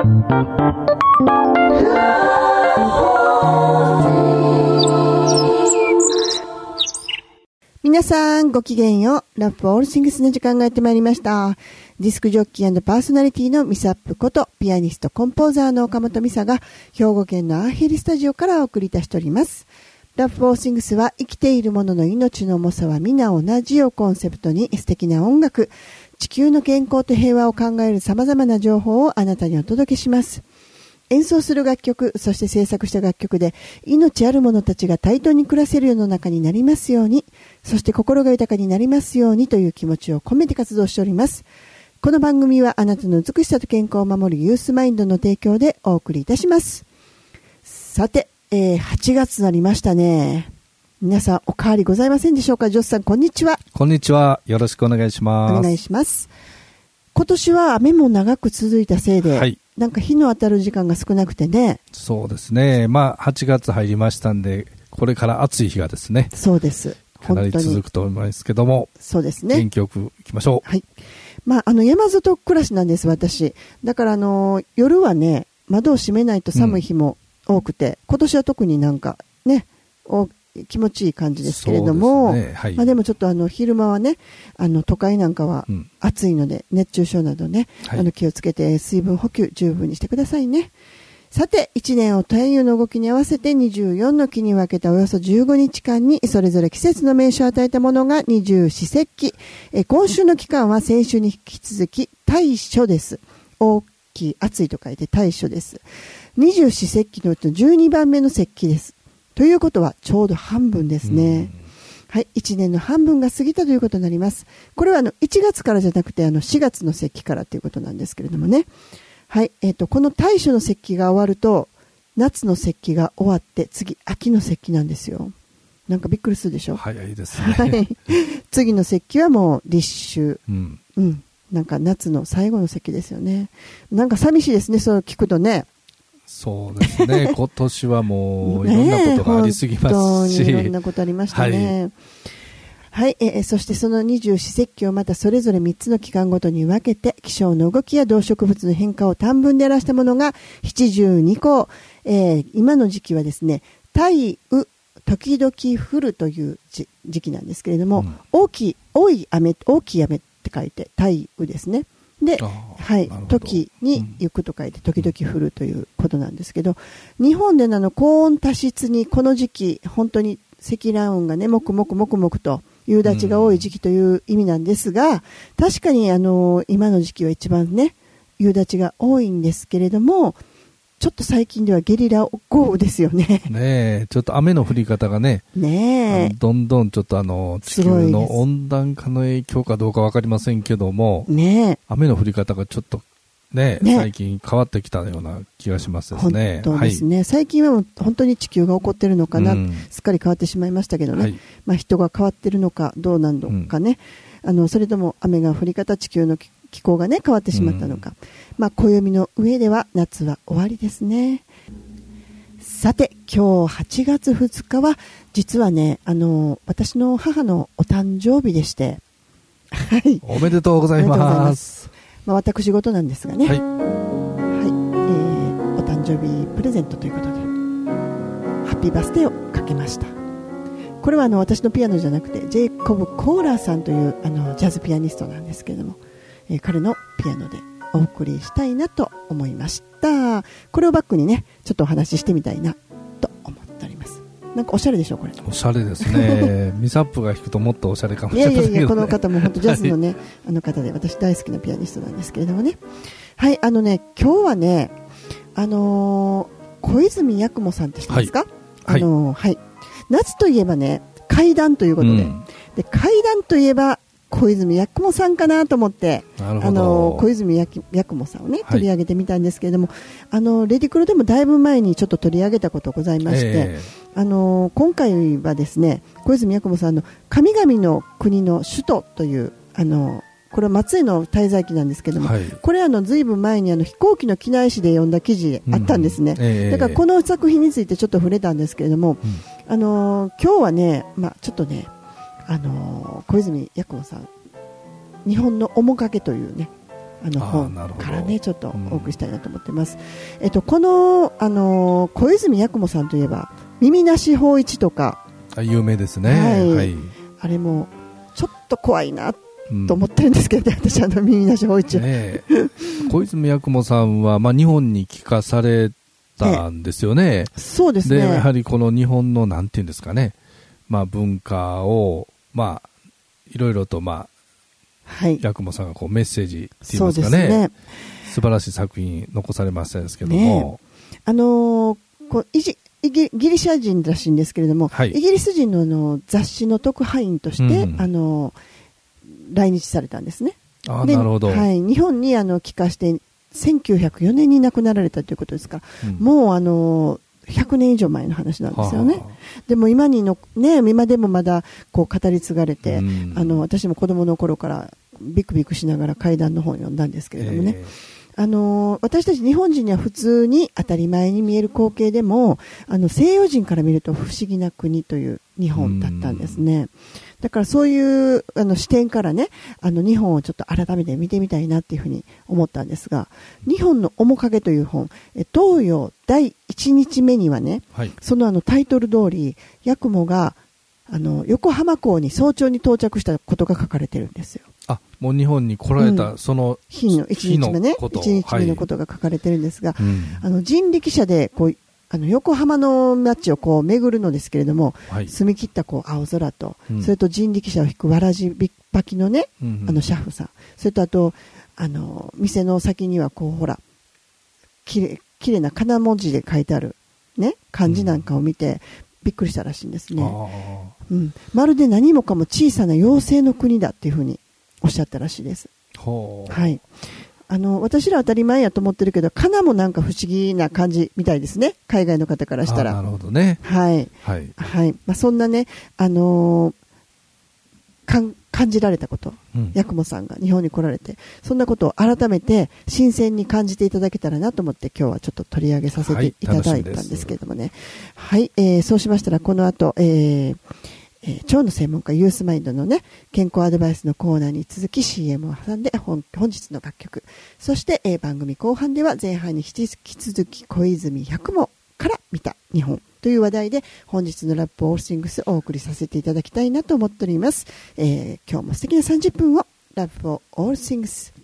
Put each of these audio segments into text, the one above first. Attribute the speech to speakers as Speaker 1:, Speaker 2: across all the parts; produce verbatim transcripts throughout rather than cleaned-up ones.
Speaker 1: 皆さんごきげんよう。ラップオールシングスの時間がやってまいりました。ディスクジョッキー&パーソナリティのミサップことピアニストコンポーザーの岡本美沙が兵庫県のアーヘリスタジオからお送りいたしております。ラップオールシングスは生きている者の命の重さは皆同じをコンセプトに素敵な音楽、地球の健康と平和を考える様々な情報をあなたにお届けします。演奏する楽曲、そして制作した楽曲で命ある者たちが対等に暮らせる世の中になりますように、そして心が豊かになりますようにという気持ちを込めて活動しております。この番組はあなたの美しさと健康を守るユースマインドの提供でお送りいたします。さて、えー、はちがつになりましたね。皆さんお変わりございませんでしょうか。ジョスさんこんにちは。
Speaker 2: こんにちは。よろしくお願いします。
Speaker 1: お願いします。今年は雨も長く続いたせいで、はい、なんか日の当たる時間が少なくてね。
Speaker 2: そうですね。まあはちがつ入りましたんで、これから暑い日がですね。
Speaker 1: そうです。
Speaker 2: かなり続くと思いますけども。
Speaker 1: そうですね。
Speaker 2: 元気よくいきましょう。
Speaker 1: はい。まああの山里暮らしなんです私。だからあの夜はね窓を閉めないと寒い日も多くて、うん、今年は特になんかねお気持ちいい感じですけれども、
Speaker 2: ね、はい、
Speaker 1: まあ、でもちょっとあの昼間はねあの都会なんかは暑いので、うん、熱中症などね、はい、あの気をつけて水分補給十分にしてくださいね。さていちねんを太陽の動きに合わせてにじゅうよんの期に分けたおよそじゅうごにちかんにそれぞれ季節の名称を与えたものが二十四節気。え今週の期間は先週に引き続き大暑です。大きい暑いと書いて大暑です。二十四節気のうちのじゅうにばんめの節気です。ということはちょうど半分ですね。はい、いちねんの半分が過ぎたということになります。これはあのいちがつからじゃなくてあのしがつの節気からということなんですけれどもね。はい、えーと、この大暑の節気が終わると夏の節気が終わって次秋の節気なんですよ。なんかびっくりするでしょ。
Speaker 2: 早いですね。
Speaker 1: はい、次の節気はもう立秋、
Speaker 2: うん
Speaker 1: うん、なんか夏の最後の節気ですよね。なんか寂しいですね、そう聞くとね。
Speaker 2: そうですね。今年はもういろんなことがありすぎますし、
Speaker 1: ね、いろんなことありましたね。はい、はい、えー、そしてその二十四節気をまたそれぞれみっつの期間ごとに分けて気象の動きや動植物の変化を短文で表したものが七十二項、えー、今の時期はですね大雨時々降るという時期なんですけれども、うん、大きい多い雨大きい雨って書いて大雨ですね。で、はい、時に行くと書いて時々降るということなんですけど、うん、日本でのあの高温多湿にこの時期本当に積乱雲がねもくもくもくもくと夕立が多い時期という意味なんですが、うん、確かにあの今の時期は一番ね夕立が多いんですけれども、ちょっと最近ではゲリラ豪雨ですよね。
Speaker 2: ねえ、ちょっと雨の降り方がね、
Speaker 1: ねえ、
Speaker 2: どんどんちょっとあの地球の温暖化の影響かどうかわかりませんけども、
Speaker 1: ねえ、
Speaker 2: 雨の降り方がちょっとね、ね最近変わってきたような気がしますですね。
Speaker 1: 本当ですね。はい、最近はもう本当に地球が起こってるのかな、うん、すっかり変わってしまいましたけどね。はい、まあ人が変わってるのかどうなのかね、うん、あのそれとも雨が降り方地球の気候がね変わってしまったのか、うん、まあ暦の上では夏は終わりですね。さて今日はちがつふつかは実はねあの私の母のお誕生日でして、はい、
Speaker 2: おめでとうございます。
Speaker 1: まあ、私事なんですがね、
Speaker 2: はい、
Speaker 1: はい、えー、お誕生日プレゼントということでハッピーバースデーをかけました。これはあの私のピアノじゃなくてジェイコブ・コーラーさんというあのジャズピアニストなんですけれども、えー、彼のピアノでお送りしたいなと思いました。これをバックにねちょっとお話ししてみたいなと思っております。なんかおしゃれでしょこれ。
Speaker 2: おしゃれですね。ミサップが弾くともっとおしゃれかもしれませんけどね。いやいやいやこ
Speaker 1: の方も本当ジャズのね、はい、あの方で私大好きなピアニストなんですけれどもね。はいあのね今日はねあのー、小泉八雲さんって知ってますか？はい、あのー、はい夏といえばね怪談ということで、うん、で怪談といえば小泉八雲さんかなと思ってあの小泉八雲さんをね取り上げてみたんですけれども、はい、あのレディクロでもだいぶ前にちょっと取り上げたことございまして、えー、あの今回はですね小泉八雲さんの神々の国の首都というあのこれは松江の滞在記なんですけども、はい、これはあのずいぶん前にあの飛行機の機内誌で読んだ記事あったんですね、うんえー、だからこの作品についてちょっと触れたんですけれども、うん、あの今日はね、まあ、ちょっとねあの小泉八雲さん日本の面影というねあの本からねちょっとお送りしたいなと思ってます、うん、えっと、この、あの小泉八雲さんといえば耳なし芳一とか
Speaker 2: 有名ですね、
Speaker 1: はい
Speaker 2: はい、
Speaker 1: あれもちょっと怖いなと思ってるんですけど、ね、うん、私あの耳なし芳一、ね、
Speaker 2: 小泉八雲さんは、まあ、日本に帰化されたんですよね、ね、
Speaker 1: そうですね。
Speaker 2: でやはりこの日本のなんていうんですかね、まあ、文化を、まあ、いろいろと、まあはい、八雲さんがこうメッセージっていいますか ね, そうですね、素晴らしい作品残されましたですけども、
Speaker 1: ね、あのー、こうイジギリシャ人らしいんですけれども、はい、イギリス人 の, あの雑誌の特派員として、うん、あの来日されたんですね。
Speaker 2: あ、なるほど、
Speaker 1: はい、日本にあの帰化してせんきゅうひゃくよねんに亡くなられたということですから、うん、もうあのひゃくねん以上前の話なんですよね。はあ、でも今にの、ね、今でもまだこう語り継がれて、うん、あの私も子供の頃からビクビクしながら怪談の本を読んだんですけれどもね、えー、あの私たち日本人には普通に当たり前に見える光景でもあの西洋人から見ると不思議な国という日本だったんですね。だからそういうあの視点からね、あの日本をちょっと改めて見てみたいなっていうふうに思ったんですが、日本の面影という本、東洋だいいちにちめにはね、はい、そのあのタイトル通り八雲があの横浜港に早朝に到着したことが書かれてるんですよ。
Speaker 2: あ、もう日本に来られた、うん、その
Speaker 1: 日のいちにちめね、いちにちめのことが書かれてるんですが、はい、あの人力車でこうあの横浜の街をこう巡るのですけれども、はい、澄み切ったこう青空と、うん、それと人力車を引くわらじびっぱきのね、うんうん、あの車夫さん、それとあとあの店の先にはこうほらきれいな金文字で書いてある、ね、漢字なんかを見て、うん、びっくりしたらしいんですね。うん、まるで何もかも小さな妖精の国だっていうふうにおっしゃったらしいです。
Speaker 2: ほう、
Speaker 1: はい、あの私ら当たり前やと思ってるけど、かなもなんか不思議な感じみたいですね、海外の方からしたら。
Speaker 2: なるほどね。
Speaker 1: はい
Speaker 2: はい
Speaker 1: はい、まあ、そんなね、あのー、かん感じられたこと、うん、八雲さんが日本に来られてそんなことを改めて新鮮に感じていただけたらなと思って今日はちょっと取り上げさせていただいたんですけれどもね。はい、えー、そうしましたらこの後、えーえー、腸の専門家ユースマインドのね健康アドバイスのコーナーに続き シーエム を挟んで 本, 本日の楽曲、そして、えー、番組後半では前半に引き続き小泉八雲から見た日本という話題で本日のラップオールシングスをお送りさせていただきたいなと思っております。えー、今日も素敵なさんじゅっぷんをラップオールシングス。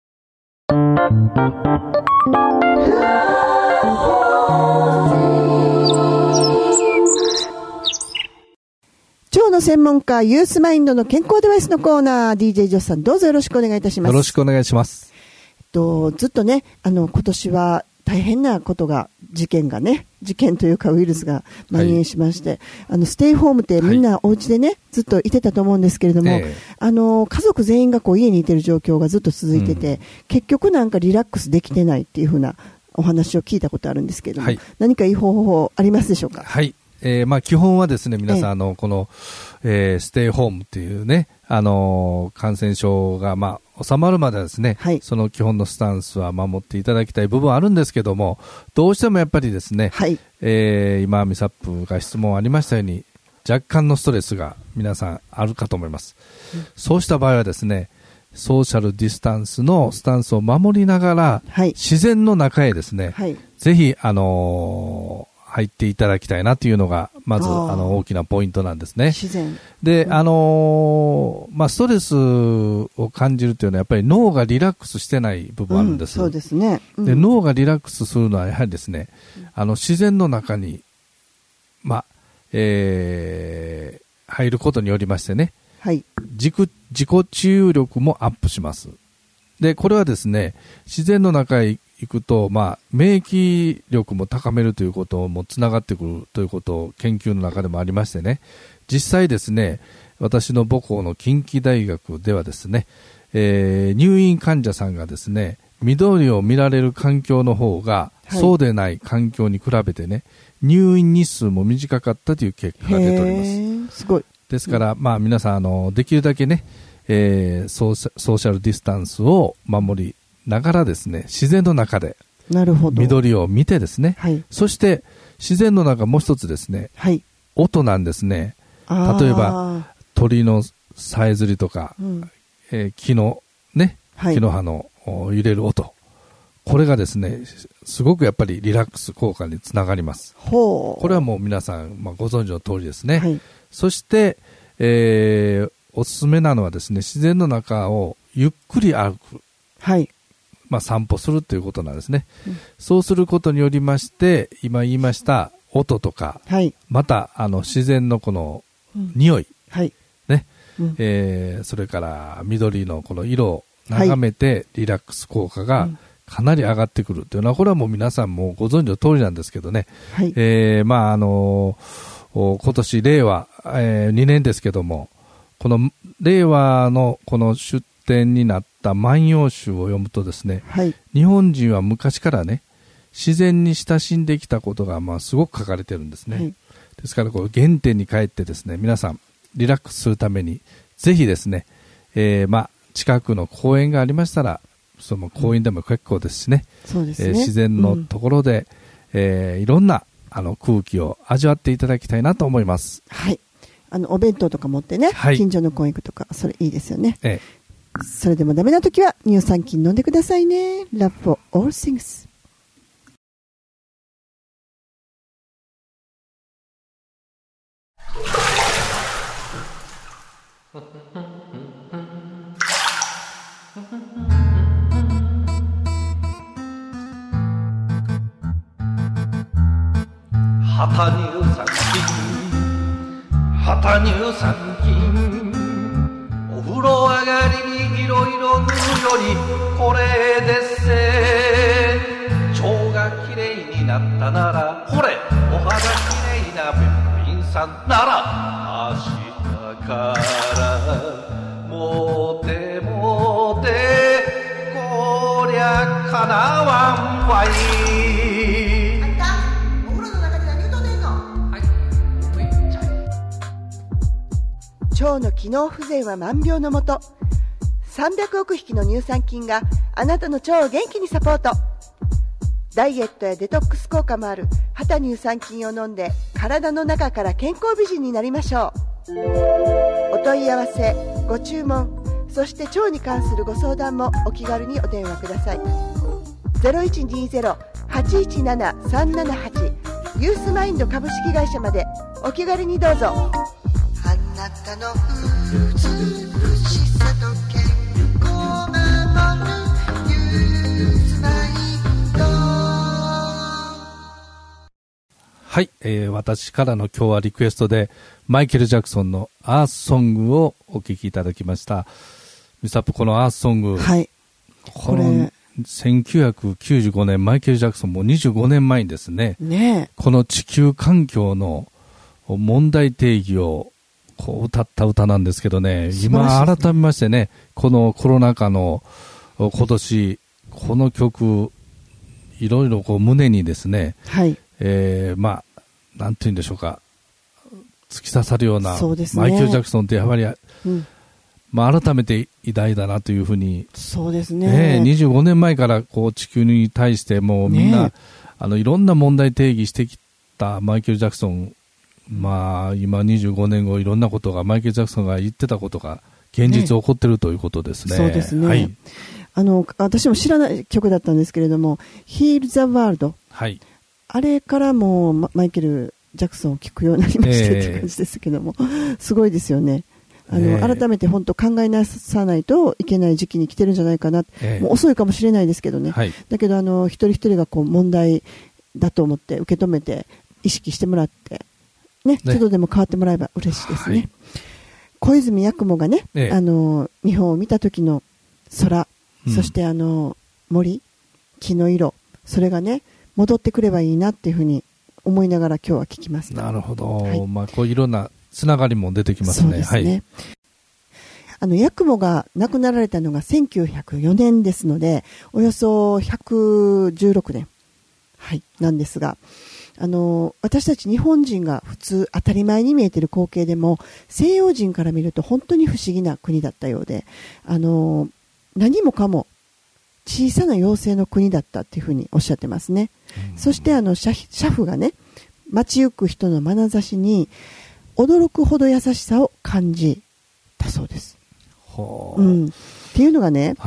Speaker 1: 腸の専門家ユースマインドの健康アドバイスのコーナー、 ディージェー ジョスさんどうぞよろしくお願いいたします。
Speaker 2: よろしくお願いします。
Speaker 1: えっと、ずっとねあの今年は大変なことが事件がね事件というかウイルスが蔓延しまして、はい、あのステイホームってみんなお家でね、はい、ずっといてたと思うんですけれども、えー、あの家族全員がこう家にいてる状況がずっと続いてて、うん、結局なんかリラックスできてないっていう風なお話を聞いたことあるんですけれども、はい、何かいい方法ありますでしょうか。
Speaker 2: はい、えーまあ、基本はですね皆さん、えー、あのこの、えー、ステイホームっていうねあの感染症が、まあ、収まるまではですね、はい、その基本のスタンスは守っていただきたい部分はあるんですけども、どうしてもやっぱりですね、はい、えー、今ミサップが質問ありましたように若干のストレスが皆さんあるかと思います、うん、そうした場合はですねソーシャルディスタンスのスタンスを守りながら、はい、自然の中へですね、はい、ぜひ、あのー入っていただきたいなというのがまずあの大きなポイントなんですね。
Speaker 1: 自然
Speaker 2: で、あのーまあ、ストレスを感じるというのはやっぱり脳がリラックスしてない部分あるんです、
Speaker 1: うん、そうですね、うん、
Speaker 2: で脳がリラックスするのはやはりですね、あの自然の中に、まあえー、入ることによりましてね、はい、自己、自己治癒力もアップします。でこれはですね自然の中へ行くと、まあ、免疫力も高めるということもつながってくるということを研究の中でもありましてね、実際ですね私の母校の近畿大学ではですね、えー、入院患者さんがですね緑を見られる環境の方が、はい、そうでない環境に比べてね入院日数も短かったという結果が出ております。
Speaker 1: すごい
Speaker 2: ですから、まあ、皆さんあのできるだけね、えー、ソーシャ、ソーシャルディスタンスを守りながらですね自然の中で緑を見てですね、はい、そして自然の中もう一つですね、はい、音なんですね。例えば鳥のさえずりとか、うんえー、木のね、はい、木の葉の揺れる音、これがですねすごくやっぱりリラックス効果につながります。
Speaker 1: ほう。
Speaker 2: これはもう皆さん、まあ、ご存知の通りですね、
Speaker 1: はい、
Speaker 2: そして、えー、おすすめなのはですね、自然の中をゆっくり歩く、
Speaker 1: はい、まあ、
Speaker 2: 散歩するということなんですね、うん、そうすることによりまして今言いました音とか、はい、またあの自然のこの匂い、うんはいねうんえー、それから緑のこの色を眺めてリラックス効果がかなり上がってくるというのは、これはもう皆さんもご存知の通りなんですけどね、はいえーまああのー、今年令和、えー、にねんですけども、この令和のこの出典になった万葉集を読むとですね、はい、日本人は昔からね自然に親しんできたことがまあすごく書かれてるんですね、はい、ですからこう原点に帰ってですね、皆さんリラックスするためにぜひですね、えー、まあ近くの公園がありましたらその公園でも結構ですしね、そうですね、えー、自然のところで、うんえー、いろんなあの空気を味わっていただきたいなと思います。
Speaker 1: はい、あのお弁当とか持ってね、はい、近所の公園行くとかそれいいですよね、ええそれでもダメな時は乳酸菌飲んでくださいね。 Love for all things。
Speaker 3: 旗乳酸菌、旗乳酸菌、お風呂上がりにいろいろ塗るよりこれでっせ。腸がきれいになったならほれお肌きれいなべっぴんさんなら明日からもてもてこりゃかなわんわい。
Speaker 4: あんたお風呂の中で何言うとんねんの。はい、
Speaker 1: 腸の機能不全は万病のもと。さんびゃくおく匹の乳酸菌があなたの腸を元気にサポート。ダイエットやデトックス効果もある旗乳酸菌を飲んで体の中から健康美人になりましょう。お問い合わせご注文そして腸に関するご相談もお気軽にお電話ください。 ゼロいちにゼロ はちいちなな さんななはち ユースマインド株式会社までお気軽にどうぞ。
Speaker 4: あなたの美しさと健康を守るユースマインド。
Speaker 2: はい、えー、私からの今日はリクエストでマイケル・ジャクソンのアースソングをお聴きいただきました。ミサップ、このアースソング、はい、このせんきゅうひゃくきゅうじゅうごねんマイケル・ジャクソンもにじゅうごねんまえにですね、ねこの地球環境の問題定義をこう歌った歌なんですけどね、今改めましてね、このコロナ禍の今年この曲いろいろこう胸にですね、はいえー、まあなんて言うんでしょうか、突き刺さるようなそうです、ね、マイケル・ジャクソンってやはり、うんまあ、改めて偉大だなというふうにそうですね、ねにじゅうごねんまえからこう地球に対してもうみんな、ね、あのいろんな問題定義してきたマイケル・ジャクソン、まあ、今にじゅうごねんごいろんなことがマイケル・ジャクソンが言ってたことが現実起こってるということですね。
Speaker 1: そうですね、はい、あの私も知らない曲だったんですけれども Heal the World、はい、あれからもマイケル・ジャクソンを聴くようになりまして、えー、って感じですけどもすごいですよね。あの、えー、改めて本当考えなさないといけない時期に来てるんじゃないかな、えー、もう遅いかもしれないですけどね、はい、だけどあの一人一人がこう問題だと思って受け止めて意識してもらって、ねね、ちょっとでも変わってもらえば嬉しいですね、はい、小泉八雲がね、えー、あの日本を見た時の空、うん、そしてあの森木の色、それがね戻ってくればいいなっていうふうに思いながら今日は聞きます、ね、
Speaker 2: なるほど、はい、まあ、こういろんなつながりも出てきますね。
Speaker 1: そうですね、はい、あの八雲が亡くなられたのがせんきゅうひゃくよねんですのでおよそひゃくじゅうろくねん、はい、なんですが、あの私たち日本人が普通当たり前に見えている光景でも西洋人から見ると本当に不思議な国だったようで、あの何もかも小さな妖精の国だったっていうふうにおっしゃってますね、うん、そしてあの車夫がね街行く人の眼差しに驚くほど優しさを感じたそうです。はあ、うん、っていうのがね、はい、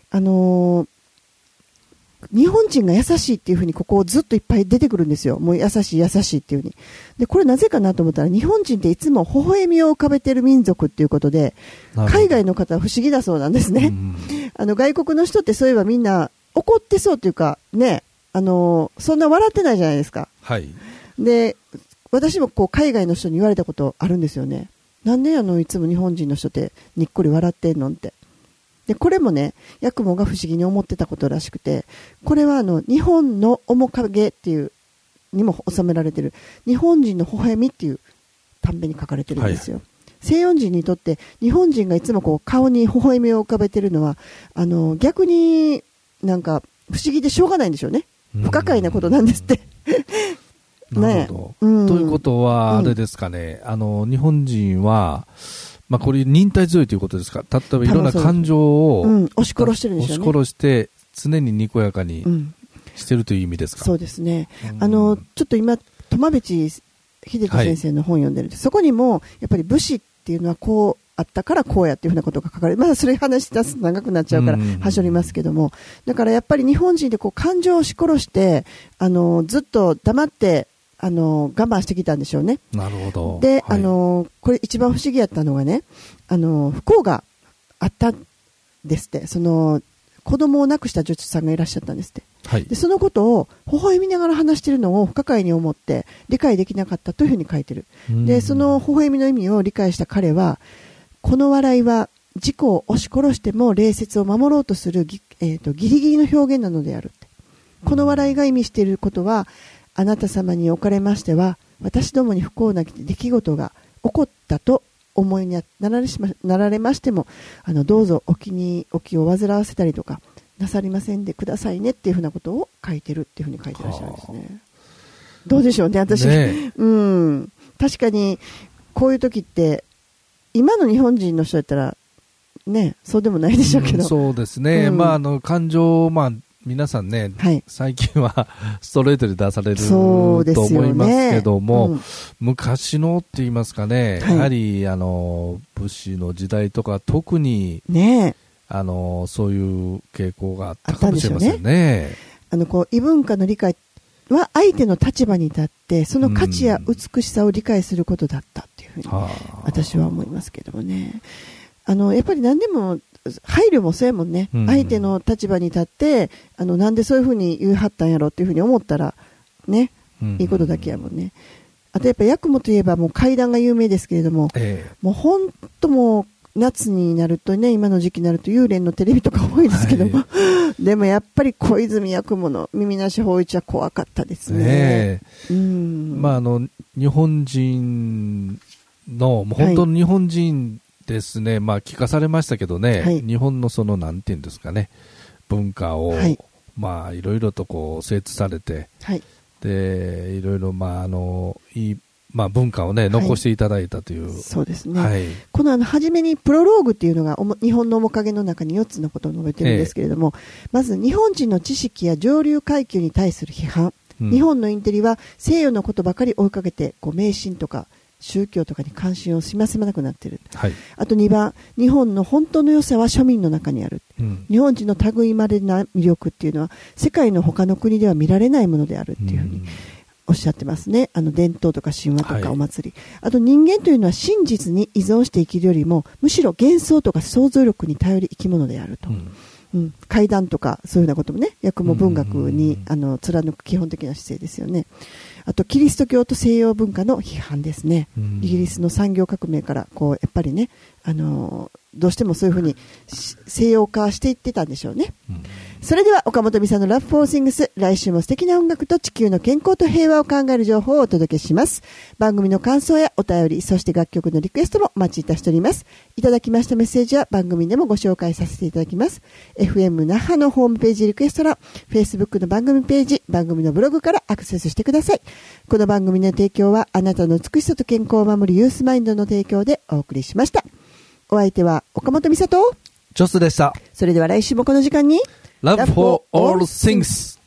Speaker 1: あのー、日本人が優しいっていうふうにここずっといっぱい出てくるんですよ。もう優しい優しいっていうふうに。で、これなぜかなと思ったら、日本人っていつも微笑みを浮かべてる民族っていうことで、海外の方は不思議だそうなんですね。うん、あの外国の人ってそういえばみんな怒ってそうっていうか、ね、あのー、そんな笑ってないじゃないですか。
Speaker 2: はい。で、
Speaker 1: 私もこう海外の人に言われたことあるんですよね。なんであのいつも日本人の人ってにっこり笑ってんのって。でこれもね、ヤクモが不思議に思ってたことらしくて、これはあの日本の面影っていうにも収められてる、日本人の微笑みっていう短編に書かれてるんですよ。はい、西洋人にとって日本人がいつもこう顔に微笑みを浮かべてるのは、あの逆になんか不思議でしょうがないんでしょうね。不可解なことなんですって。
Speaker 2: なるほど、うん、ということはあれですかね、うん、あの日本人は、まあ、これ忍耐強いということですか。例えばいろんな感情を、うん、
Speaker 1: 押し殺してるんですよね。
Speaker 2: 押し殺して常ににこやかにしてるという意味ですか。
Speaker 1: そうですね、うん、あのちょっと今苫部秀人先生の本を読んでるんで、はい、そこにもやっぱり武士っていうのはこうあったからこうやっていうふうなことが書かれて、まだそれ話し出すと長くなっちゃうからはしょりますけども、だからやっぱり日本人でこう感情を押し殺してあのずっと黙ってあの我慢してきたんでしょうね。
Speaker 2: なるほど。
Speaker 1: で、
Speaker 2: はい、
Speaker 1: あのこれ一番不思議やったのがね、あの不幸があったんですって。その子供を亡くした女中さんがいらっしゃったんですって。はい、でそのことを微笑みながら話しているのを不可解に思って理解できなかったというふうに書いてる。でその微笑みの意味を理解した彼は、この笑いは自己を押し殺しても礼節を守ろうとする ギ,、えー、とギリギリの表現なのであるって。この笑いが意味していることは、あなた様におかれましては私どもに不幸な出来事が起こったと思いになられしま、なられましても、あのどうぞお気にお気を煩わせたりとかなさりませんでくださいねっていうふうなことを書いてるっていうふうに書いてらっしゃるんですね。どうでしょうね、私ね、うん、確かにこういう時って今の日本人の人だったらね、そうでもないでしょうけど、うん、
Speaker 2: そうですね、うん、まああの感情、まあ皆さんね、はい、最近はストレートで出されると思いますけども、ね、うん、昔のって言いますかね、はい、やはりあの武士の時代とか特に、ね、あのそういう傾向があったかもしれませんね。
Speaker 1: あのこう異文化の理解は相手の立場に立ってその価値や美しさを理解することだったっていうふうに私は思いますけどもね。あのやっぱり何でも配慮もそうやもんね、うん、相手の立場に立ってあのなんでそういうふうに言うはったんやろっていうふうに思ったらね、うん、いいことだけやもんね。あとやっぱ八雲といえばもう怪談が有名ですけれども、ええ、もう本当もう夏になるとね、今の時期になると幽霊のテレビとか多いですけども、はい、でもやっぱり小泉八雲の耳なし芳一は怖かったですね。
Speaker 2: ね、うん、まああの日本人のもう本当の日本人ですね、はい、まあ聞かされましたけどね、はい、日本のそのなんていうんですかね、文化を、はい、まあいろいろとこう精通されて、はい、でいろいろまああのいいまあ文化をね残していただいたという、はい、そうですね。はい、このあの初めにプロローグっていうのが日本の面影の中によっつのことを述べてるんですけれども、えー、まず日本人の知識や上流階級に対する批判、うん、日本のインテリは西洋のことばかり追いかけてこう迷信とか宗教とかに関心を示せなくなっている、はい、あとにばん、日本の本当の良さは庶民の中にある、うん、日本人の類いまれな魅力っていうのは世界の他の国では見られないものであるっていうふうにおっしゃってますね。あの伝統とか神話とかお祭り、はい、あと人間というのは真実に依存して生きるよりもむしろ幻想とか想像力に頼り生き物であると、うんうん、怪談とかそういうようなこともね、八雲文学にあの貫く基本的な姿勢ですよね。あとキリスト教と西洋文化の批判ですね。イギリスの産業革命からこうやっぱりね、あのどうしてもそういうふうに西洋化していってたんでしょうね。うん、それでは岡本美沙の Love for Things、 来週も素敵な音楽と地球の健康と平和を考える情報をお届けします。番組の感想やお便り、そして楽曲のリクエストもお待ちいたしております。いただきましたメッセージは番組でもご紹介させていただきます。 エフエム 那覇のホームページリクエスト欄、 Facebook の番組ページ、番組のブログからアクセスしてください。この番組の提供はあなたの美しさと健康を守るユースマインドの提供でお送りしました。お相手は岡本美沙とジョスでした。
Speaker 1: それでは来週もこの時間に
Speaker 2: Love for all things。